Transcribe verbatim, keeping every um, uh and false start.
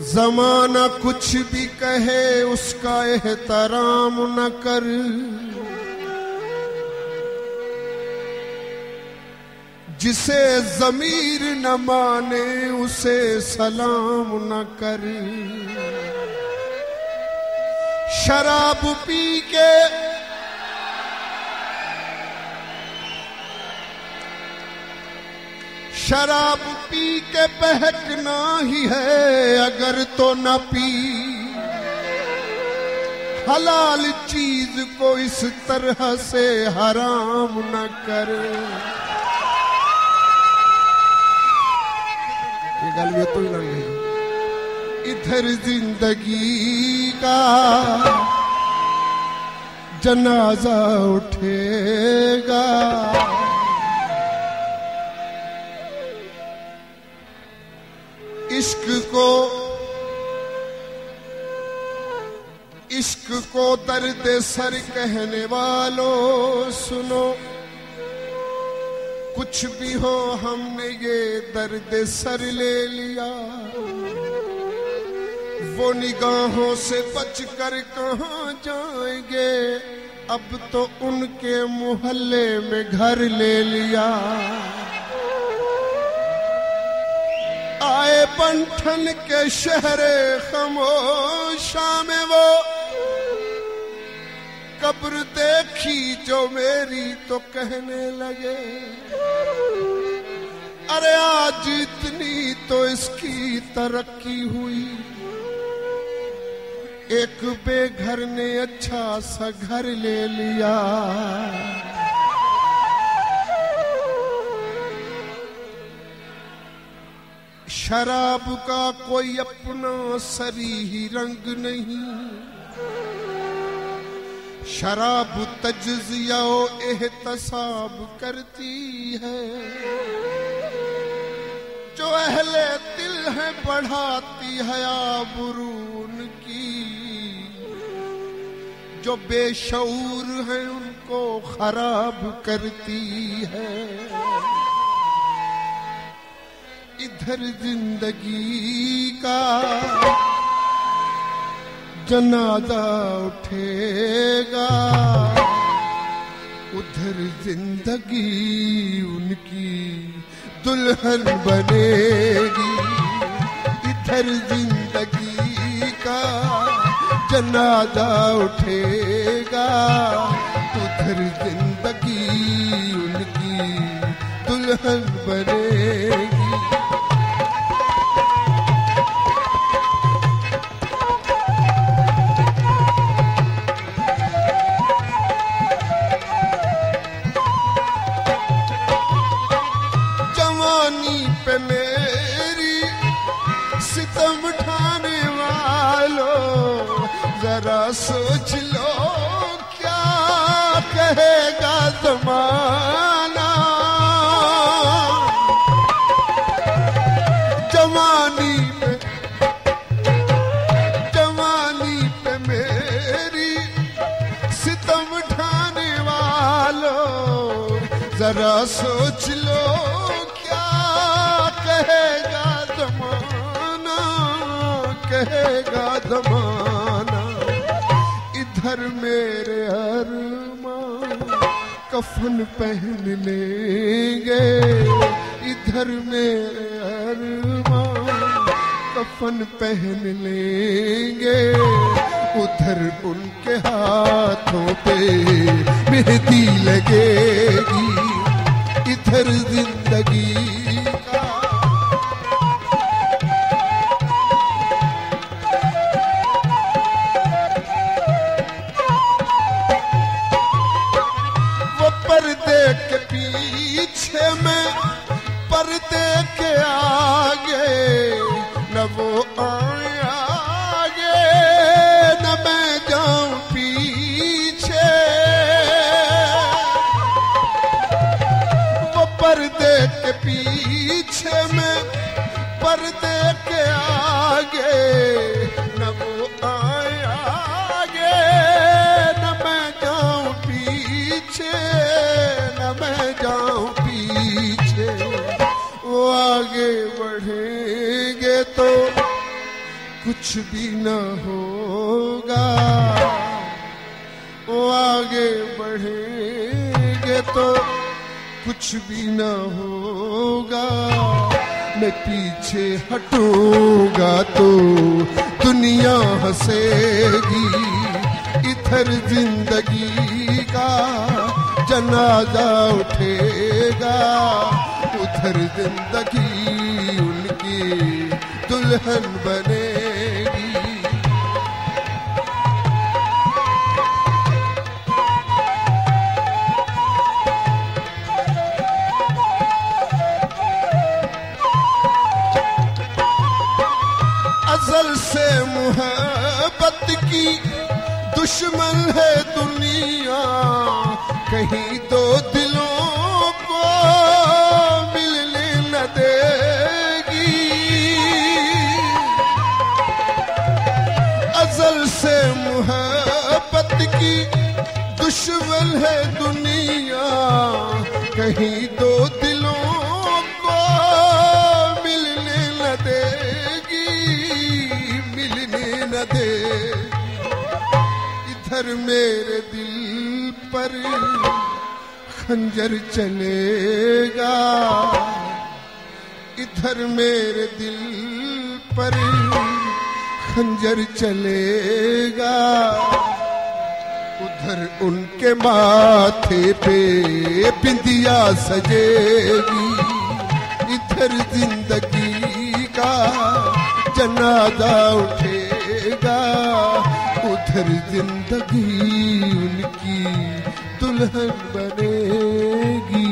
जमाना कुछ भी कहे उसका एहतराम न कर, जिसे ज़मीर न माने उसे सलाम न कर। शराब पी के शराब पी के बहकना ही है अगर तो न पी, हलाल चीज को इस तरह से हराम न कर। ये गल में तो ही लग गई। इधर जिंदगी का जनाजा उठेगा, इश्क को इश्क को दर्द सर कहने वालों सुनो, कुछ भी हो हमने ये दर्द सर ले लिया। वो निगाहों से बचकर कहाँ जाएंगे, अब तो उनके मोहल्ले में घर ले लिया। आए बंठन के शहरे खामोशा में वो कब्र देखी जो मेरी तो कहने लगे, अरे आज इतनी तो इसकी तरक्की हुई, एक बेघर ने अच्छा सा घर ले लिया। शराब का कोई अपना सरी ही रंग नहीं, शराब तज्जिया एहतसाब करती है। जो अहले दिल है बढ़ाती है आबरून की, जो बेशऊर है उनको खराब करती है। इधर जिंदगी का जनाजा उठेगा, उधर जिंदगी उनकी दुल्हन बनेगी। इधर जिंदगी का जनाजा उठेगा, उधर जिंदगी उनकी दुल्हन बनेगी। पे मेरी सितम ठाने वालों जरा सोच लो क्या कहेगा ज़माना। जवानी पे जवानी पे मेरी सितम ठाने वालों जरा सोच लो कहेगा ज़माना, कहेगा ज़माना। इधर मेरे अरमान कफन पहन लेंगे, इधर मेरे अरमान कफन पहन लेंगे, उधर उनके हाथों पे मेहंदी लगेगी। इधर जिंदगी के पीछे में पर्दे के आगे, न वो आए आगे न मैं जाऊं पीछे। वो पर्दे के पीछे में पर्दे के आगे, न वो आए आगे न मैं जाऊं पीछे, मैं जाऊं पीछे। वो आगे बढ़ेंगे तो कुछ भी न होगा। वो आगे बढ़ेंगे तो कुछ भी न होगा। मैं पीछे हटूंगा तो दुनिया हंसेगी। इधर जिंदगी का जनाजा उठेगा, उधर जिंदगी उनकी दुल्हन बनेगी। अज़ल से मोहब्बत की दुश्मन है दुनिया, कहीं दो दिलों को मिलने न देगी। अज़ल से मोहब्बत की दुश्मन है दुनिया, कहीं दो दिलों को मिलने न देगी, मिलने न देगी। इधर मेरे दिल पर खंजर चलेगा, इधर मेरे दिल पर खंजर चलेगा। उधर उनके माथे पे बिंदिया सजेगी। इधर जिंदगी का जनाजा उठेगा, उधर जिंदगी उनकी दुल्हन बनेगी।